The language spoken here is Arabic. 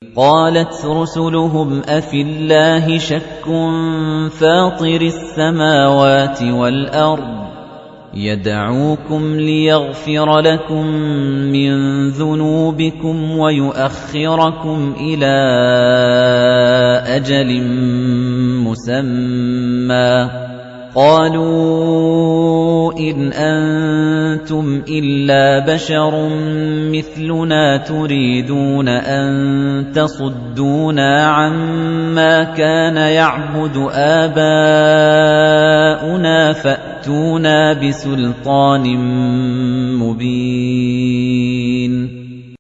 قَالَتْ رُسُلُهُمْ أَفِي اللَّهِ شَكٌّ فَاطِرِ السَّمَاوَاتِ وَالْأَرْضِ يَدْعُوكُمْ لِيَغْفِرَ لَكُم مِّن ذُنُوبِكُمْ وَيُؤَخِّرَكُمْ إِلَىٰ أَجَلٍ مُّسَمًّى ۚ قَالُوا إِنْ أَنتُمْ إِلَّا بَشَرٌ مِّثْلُنَا تُرِيدُونَ أَن تَصُدُّونَا عَمَّا كَانَ يَعْبُدُ آبَاؤُنَا فَأْتُونَا بِسُلْطَانٍ مُّبِينٍ